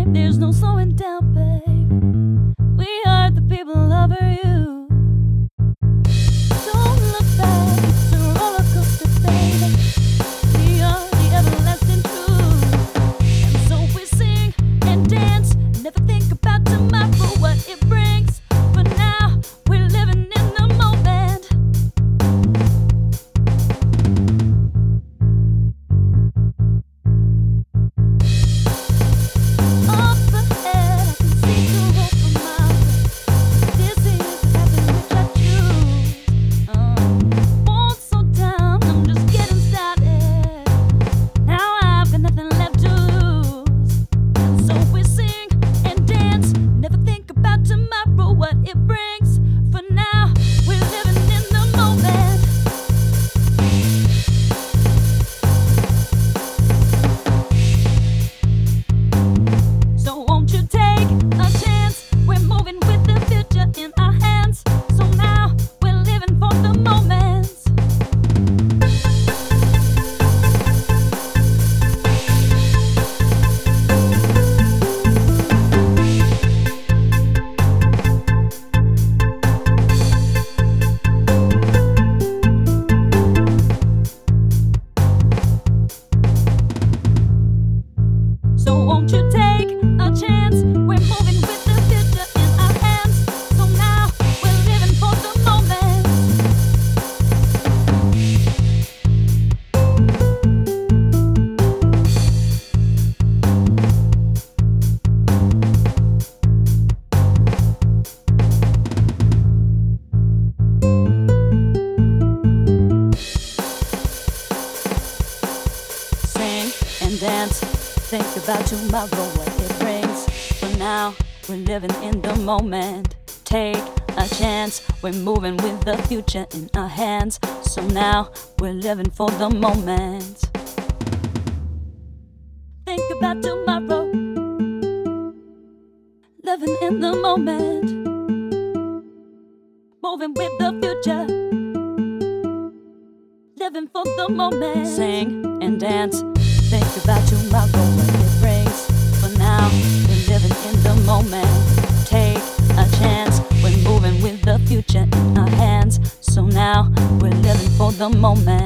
There's no slowing down, babe. We are the people over you. Don't look back, it's a roller coaster, baby. We are the everlasting truth. And so we sing and dance, never think about tomorrow, what it brings. For now, we're living in the moment. Up ahead, I can see the road for miles. This is the path in which I choose. Won't slow down, I'm just getting started. Now I've got nothing left to lose. And so we sing and dance, never think about tomorrow, what it brings. For now, we're living in the moment. So won't you take a chance? We're moving with the future in our hands. So now we're living for the moments. So won't you take a chance? We're moving with the future in our hands. So now we're living for the moments. Sing and dance, think about tomorrow, what it brings. For now, we're living in the moment. Take a chance, we're moving with the future in our hands. So now, we're living for the moment. Think about tomorrow, living in the moment. Moving with the future, living for the moment. Sing and dance, think about tomorrow, what it brings. For now, we're living in the moment. Take a chance, we're moving with the future in our hands. So now, we're living for the moment.